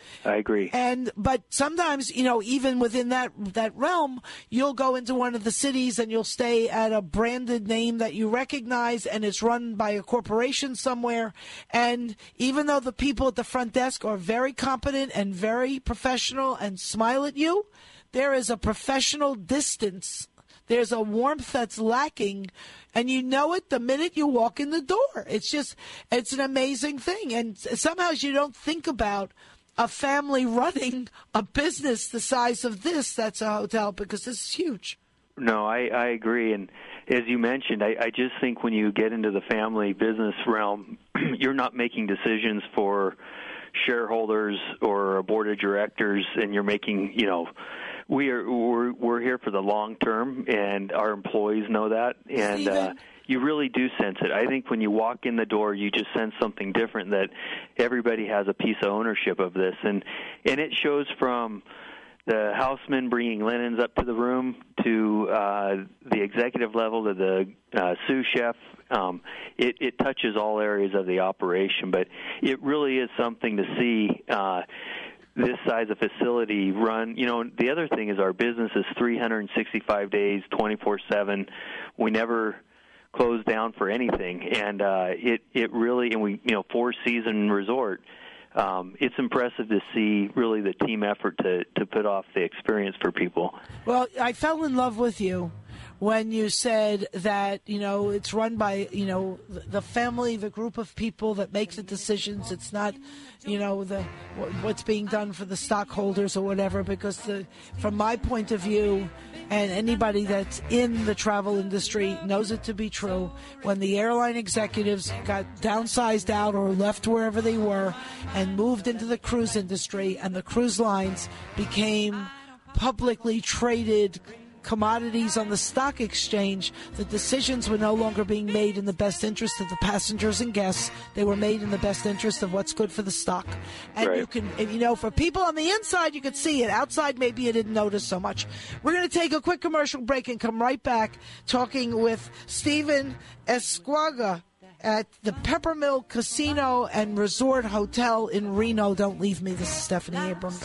I agree. And but sometimes, you know, even within that that realm, you'll go into one of the cities and you'll stay at a branded name that you recognize, and it's run by a corporation somewhere. And even though the people at the front desk are very competent and very professional and smile at you, there is a professional distance. There's a warmth that's lacking, and you know it the minute you walk in the door. It's just, it's an amazing thing. And somehow you don't think about a family running a business the size of this that's a hotel, because this is huge. No, I, I agree. And as you mentioned, I, I just think when you get into the family business realm, you're not making decisions for shareholders or a board of directors, and you're making, you know, we are we're, we're here for the long term, and our employees know that, and uh, you really do sense it. I think when you walk in the door, you just sense something different, that everybody has a piece of ownership of this, and and it shows from the housemen bringing linens up to the room to uh, the executive level to the uh, sous chef. Um, it, it touches all areas of the operation, but it really is something to see uh, this size of facility run. You know, the other thing is our business is three hundred sixty-five days, twenty-four seven. We never close down for anything, and uh, it it really, and we, you know, four season resort. Um, it's impressive to see really the team effort to, to put off the experience for people. Well, I fell in love with you when you said that, you know, it's run by, you know, the family, the group of people that make the decisions. It's not, you know, the what's being done for the stockholders or whatever, because the, from my point of view, and anybody that's in the travel industry knows it to be true, when the airline executives got downsized out or left wherever they were and moved into the cruise industry, and the cruise lines became publicly traded commodities on the stock exchange, the decisions were no longer being made in the best interest of the passengers and guests. They were made in the best interest of what's good for the stock. And right. you can, you know, for people on the inside, you could see it. Outside, maybe you didn't notice so much. We're going to take a quick commercial break and come right back talking with Stephen Esquaga at the Peppermill Casino and Resort Hotel in Reno. Don't leave me. This is Stephanie Abrams.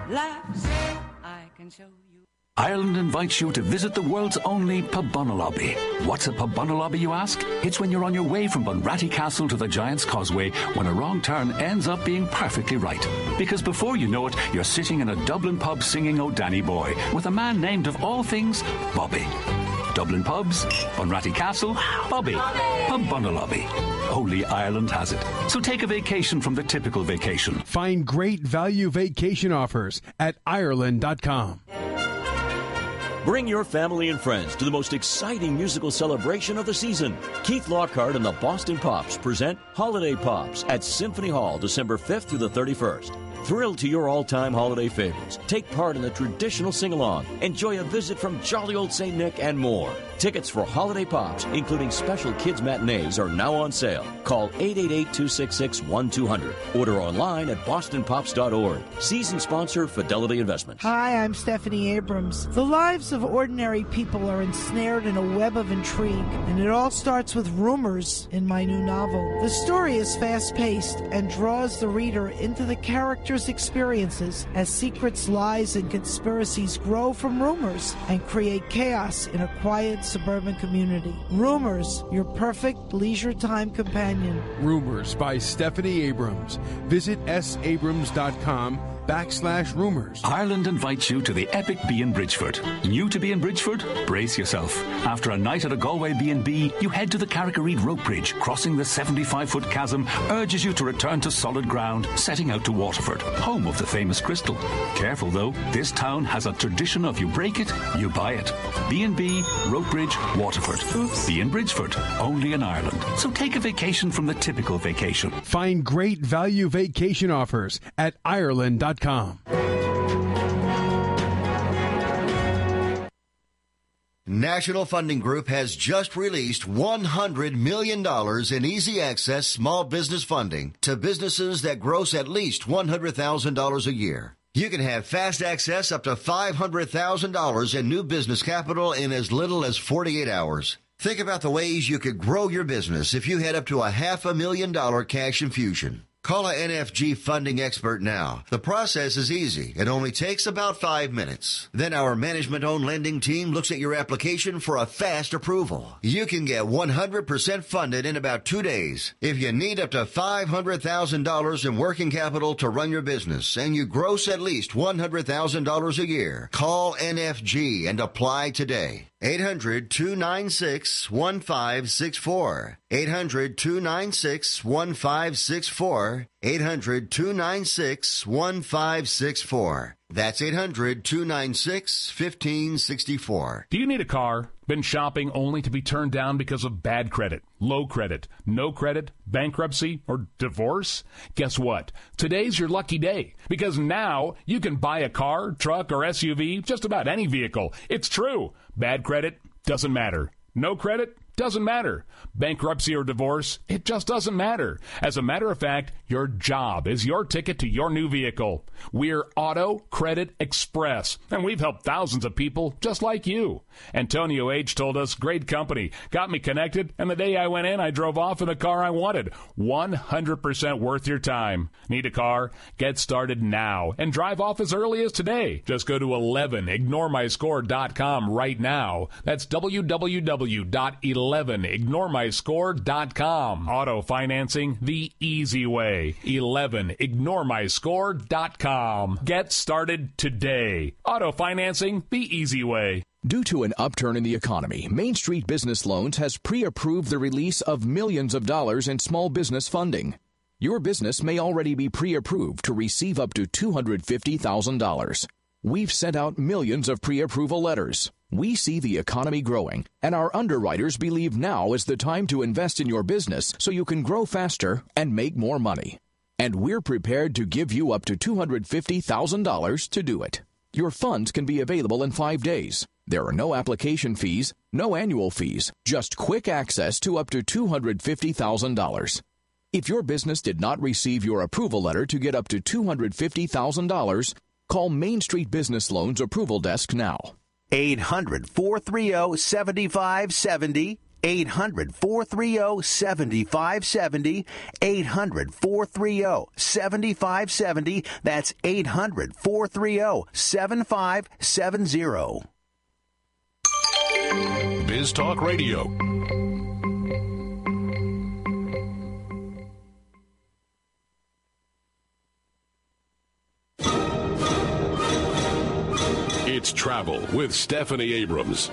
I can show you. Ireland invites you to visit the world's only Pubunalobby. What's a Pubunalobby, you ask? It's when you're on your way from Bunratty Castle to the Giant's Causeway when a wrong turn ends up being perfectly right. Because before you know it, you're sitting in a Dublin pub singing "Oh Danny Boy" with a man named of all things Bobby. Dublin pubs, Bunratty Castle, Bobby. Pubunalobby. Only Ireland has it. So take a vacation from the typical vacation. Find great value vacation offers at Ireland dot com. Bring your family and friends to the most exciting musical celebration of the season. Keith Lockhart and the Boston Pops present Holiday Pops at Symphony Hall December fifth through the thirty-first. Thrilled to your all-time holiday favorites. Take part in the traditional sing-along. Enjoy a visit from jolly old Saint Nick and more. Tickets for Holiday Pops, including special kids matinees, are now on sale. Call eight eight eight, two six six, one two zero zero. Order online at boston pops dot org. Season sponsor, Fidelity Investments. Hi, I'm Stephanie Abrams. The lives of ordinary people are ensnared in a web of intrigue, and it all starts with rumors in my new novel. The story is fast-paced and draws the reader into the characters' experiences as secrets, lies, and conspiracies grow from rumors and create chaos in a quiet suburban community. Rumors, your perfect leisure time companion. Rumors by Stephanie Abrams. Visit s abrams dot com backslash rumors. Ireland invites you to the epic B in Bridgeford. New to B in Bridgeford? Brace yourself. After a night at a Galway B and B, you head to the Carrick-a-Reid rope bridge, crossing the seventy-five foot chasm, urges you to return to solid ground, setting out to Waterford, home of the famous Crystal. Careful though, this town has a tradition of you break it, you buy it. B and B, rope bridge, Waterford. Oops. B in Bridgeford, only in Ireland. So take a vacation from the typical vacation. Find great value vacation offers at Ireland dot com. National Funding Group has just released one hundred million dollars in easy access small business funding to businesses that gross at least one hundred thousand dollars a year. You can have fast access up to five hundred thousand dollars in new business capital in as little as forty-eight hours. Think about the ways you could grow your business if you had up to a half a million dollar cash infusion. Call a N F G funding expert now. The process is easy. It only takes about five minutes. Then our management-owned lending team looks at your application for a fast approval. You can get one hundred percent funded in about two days. If you need up to five hundred thousand dollars in working capital to run your business and you gross at least one hundred thousand dollars a year, call N F G and apply today. eight hundred, two nine six, one five six four. eight hundred, two nine six, one five six four. eight hundred, two nine six, one five six four. That's eight hundred, two nine six, one five six four. Do you need a car? Been shopping only to be turned down because of bad credit, low credit, no credit, bankruptcy, or divorce? Guess what? Today's your lucky day, because now you can buy a car, truck, or S U V, just about any vehicle. It's true. Bad credit doesn't matter. No credit doesn't matter. Bankruptcy or divorce, it just doesn't matter. As a matter of fact, your job is your ticket to your new vehicle. We're Auto Credit Express, and we've helped thousands of people just like you. Antonio H. told us, great company, got me connected, and the day I went in, I drove off in the car I wanted. one hundred percent worth your time. Need a car? Get started now and drive off as early as today. Just go to eleven ignore my score dot com right now. That's w w w dot eleven ignore my score dot com. Auto financing the easy way. eleven ignore my score dot com. Get started today. Auto financing the easy way. Due to an upturn in the economy, Main Street Business Loans has pre-approved the release of millions of dollars in small business funding. Your business may already be pre-approved to receive up to two hundred fifty thousand dollars. We've sent out millions of pre-approval letters. We see the economy growing, and our underwriters believe now is the time to invest in your business so you can grow faster and make more money. And we're prepared to give you up to two hundred fifty thousand dollars to do it. Your funds can be available in five days. There are no application fees, no annual fees, just quick access to up to two hundred fifty thousand dollars. If your business did not receive your approval letter to get up to two hundred fifty thousand dollars, call Main Street Business Loans Approval Desk now. eight hundred, four three zero, seven five seven zero. eight hundred, four three zero, seven five seven zero. eight hundred, four three zero, seven five seven zero. That's eight hundred, four three zero, seven five seven zero. Biz Talk Radio. It's Travel with Stephanie Abrams.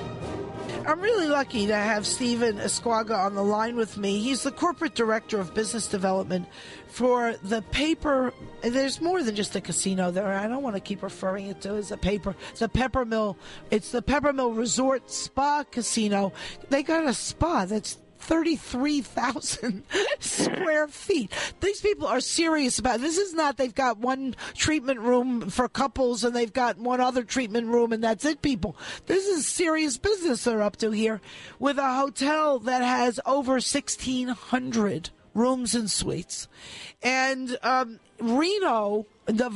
I'm really lucky to have Stephen Esquaga on the line with me. He's the corporate director of business development for the paper. There's more than just a casino there. I don't want to keep referring it to as a paper. It's a Peppermill. It's the Peppermill Resort Spa Casino. They got a spa that's thirty-three thousand square feet. These people are serious about it. This is not they've got one treatment room for couples and they've got one other treatment room and that's it, people. This is serious business they're up to here with a hotel that has over sixteen hundred rooms and suites. And um, Reno,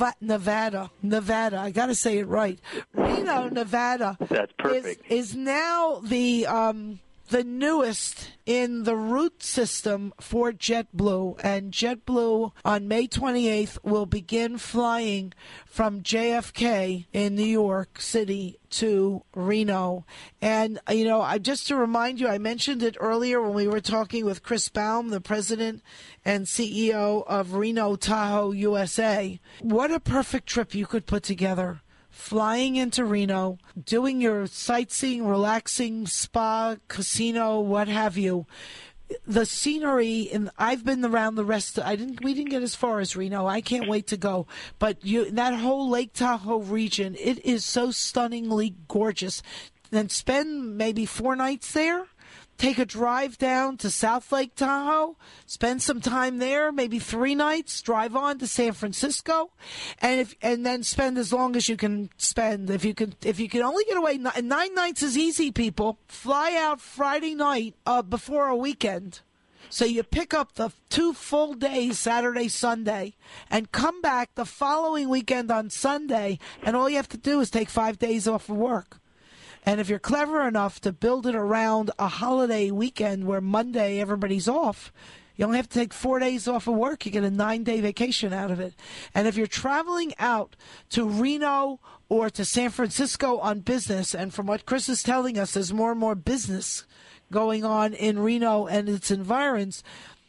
Nevada, Nevada, I got to say it right. Reno, Nevada. That's perfect. Is, is now the... Um, the newest in the route system for JetBlue. And JetBlue on May twenty-eighth will begin flying from J F K in New York City to Reno. And, you know, I just to remind you, I mentioned it earlier when we were talking with Chris Baum, the president and C E O of Reno Tahoe U S A. What a perfect trip you could put together. Flying into Reno, doing your sightseeing, relaxing, spa, casino, what have you. The scenery, and I've been around the rest. I didn't. We didn't get as far as Reno. I can't wait to go. But you, that whole Lake Tahoe region, it is so stunningly gorgeous. Then spend maybe four nights there. Take a drive down to South Lake Tahoe, spend some time there, maybe three nights, drive on to San Francisco, and if and then spend as long as you can spend. If you can, if you can only get away nine, nine nights is easy, people. Fly out Friday night uh, before a weekend. So you pick up the two full days, Saturday, Sunday, and come back the following weekend on Sunday, and all you have to do is take five days off of work. And if you're clever enough to build it around a holiday weekend where Monday everybody's off, You only have to take four days off of work. You get a nine-day vacation out of it. And if you're traveling out to Reno or to San Francisco on business, and from what Chris is telling us, there's more and more business going on in Reno and its environs,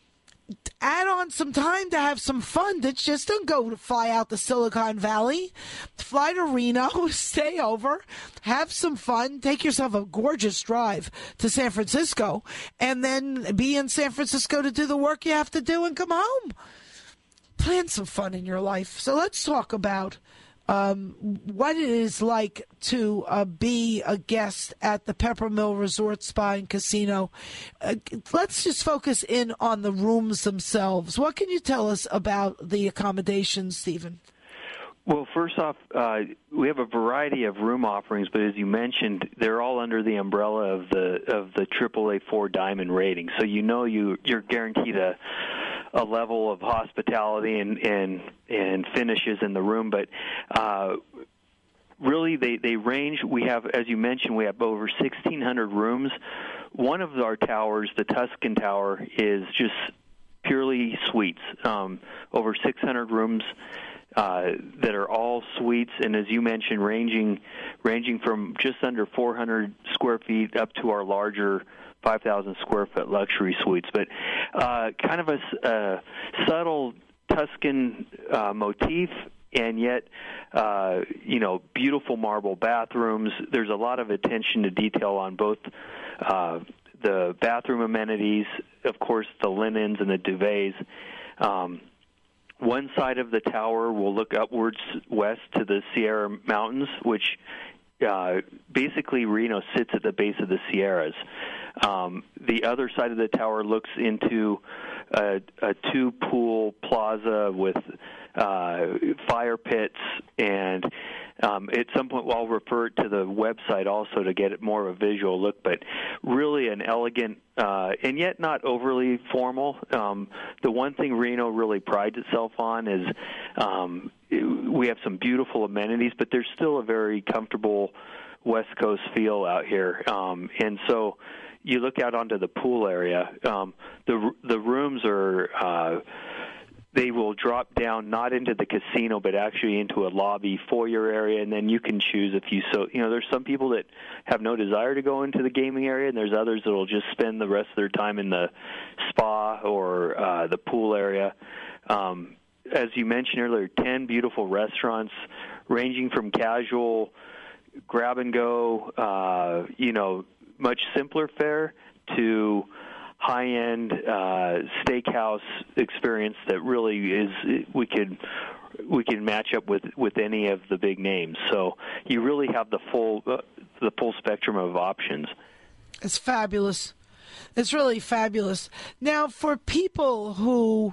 add on some time to have some fun. It's just don't go to fly out to Silicon Valley. Fly to Reno, stay over, have some fun, take yourself a gorgeous drive to San Francisco, and then be in San Francisco to do the work you have to do and come home. Plan some fun in your life. So let's talk about Um, what it is like to uh, be a guest at the Peppermill Resort Spa and Casino. Uh, let's just focus in on the rooms themselves. What can you tell us about the accommodations, Stephen? Well, first off, uh, we have a variety of room offerings, but as you mentioned, they're all under the umbrella of the of the triple A four Diamond rating. So you know you you're guaranteed a a level of hospitality and and and finishes in the room, but uh, really they they range. We have, as you mentioned, we have over sixteen hundred rooms. One of our towers, the Tuscan Tower, is just purely suites. Um, over six hundred rooms. Uh, that are all suites, and as you mentioned, ranging ranging from just under four hundred square feet up to our larger five thousand square foot luxury suites. But uh, kind of a uh, subtle Tuscan uh, motif, and yet, uh, you know, beautiful marble bathrooms. There's a lot of attention to detail on both uh, the bathroom amenities, of course, the linens and the duvets. Um, One side of the tower will look upwards west to the Sierra Mountains, which uh, basically Reno sits at the base of the Sierras. Um, the other side of the tower looks into a, a two-pool plaza with uh, fire pits, and um, at some point I'll refer to the website also to get it more of a visual look, but really an elegant uh, and yet not overly formal. Um, the one thing Reno really prides itself on is um, we have some beautiful amenities, but there's still a very comfortable West Coast feel out here, um, and so you look out onto the pool area. Um, the the rooms are uh, they will drop down not into the casino, but actually into a lobby foyer area, and then you can choose if you so. You know, there's some people that have no desire to go into the gaming area, and there's others that will just spend the rest of their time in the spa or uh, the pool area. Um, as you mentioned earlier, ten beautiful restaurants, ranging from casual grab and go, uh, you know, much simpler fare to high-end uh, steakhouse experience that really is we could we can match up with, with any of the big names. So you really have the full uh, the full spectrum of options. It's fabulous. It's really fabulous. Now, for people who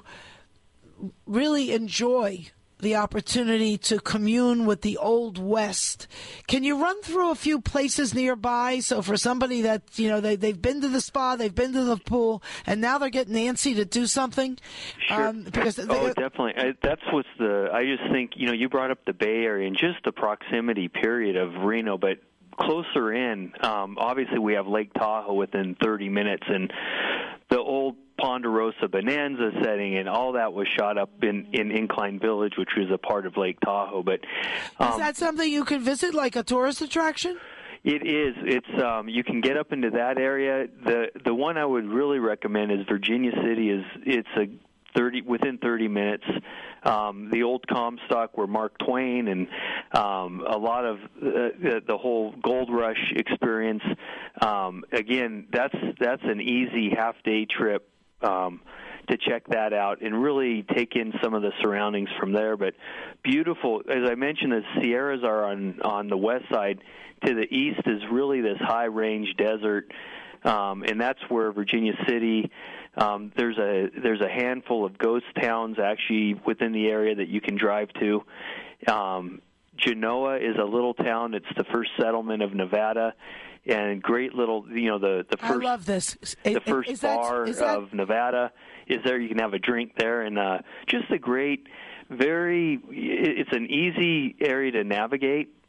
really enjoy the opportunity to commune with the Old West, can you run through a few places nearby? So for somebody that, you know, they, they've been to the spa, they've been to the pool, and now they're getting antsy to do something? Sure. Um, because they, oh, definitely. I, that's what's the, I just think, you know, you brought up the Bay Area and just the proximity period of Reno, but closer in, um, obviously we have Lake Tahoe within thirty minutes, and the old Ponderosa Bonanza setting and all that was shot up in, in Incline Village, which was a part of Lake Tahoe. But um, is that something you can visit, like a tourist attraction? It is. It's um, you can get up into that area. The the one I would really recommend is Virginia City. Is it's a thirty within thirty minutes. Um, the old Comstock where Mark Twain and um, a lot of uh, the, the whole Gold Rush experience. Um, again, that's that's an easy half day trip. Um, to check that out and really take in some of the surroundings from there. But beautiful, as I mentioned, the Sierras are on, on the west side. To the east is really this high-range desert, um, and that's where Virginia City, um, there's a there's a handful of ghost towns actually within the area that you can drive to. Um, Genoa is a little town. It's the first settlement of Nevada. And great little, you know, the, the first, I love this. the first is that, bar is that... of Nevada is there. You can have a drink there, and uh, just a great, very. It's an easy area to navigate.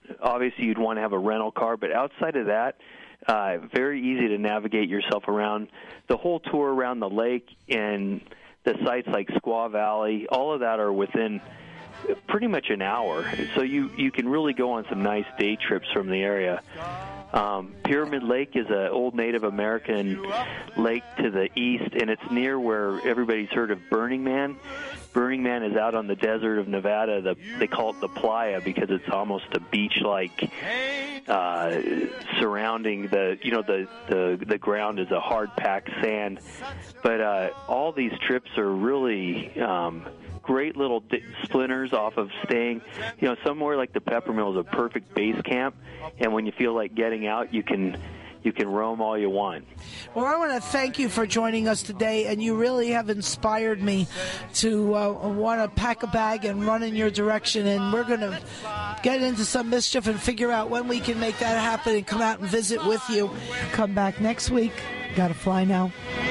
obviously you'd want to have a rental car, but outside of that, uh, very easy to navigate yourself around. The whole tour around the lake and the sites like Squaw Valley, all of that are within pretty much an hour. So you, you can really go on some nice day trips from the area. Um, Pyramid Lake is an old Native American lake to the east, and it's near where everybody's heard of Burning Man. Burning Man is out on the desert of Nevada. The, they call it the playa because it's almost a beach-like uh, surrounding the, you know, the, the, the ground is a hard-packed sand. But uh, all these trips are really um, great little di- splinters off of staying. You know, somewhere like the Peppermill is a perfect base camp, and when you feel like getting out, you can you can roam all you want. Well, I want to thank you for joining us today, and you really have inspired me to uh, want to pack a bag and run in your direction, and we're going to get into some mischief and figure out when we can make that happen and come out and visit with you. Come back next week. Got to fly now.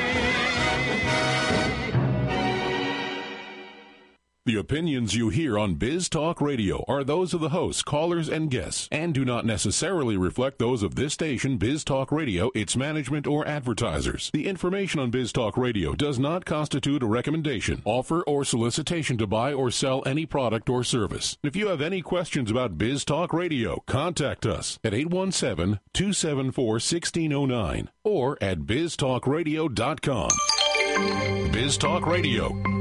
The opinions you hear on Biz Talk Radio are those of the hosts, callers, and guests, and do not necessarily reflect those of this station, Biz Talk Radio, its management, or advertisers. The information on Biz Talk Radio does not constitute a recommendation, offer, or solicitation to buy or sell any product or service. If you have any questions about Biz Talk Radio, contact us at eight one seven, two seven four, one six zero nine or at biz talk radio dot com. Biz Talk Radio.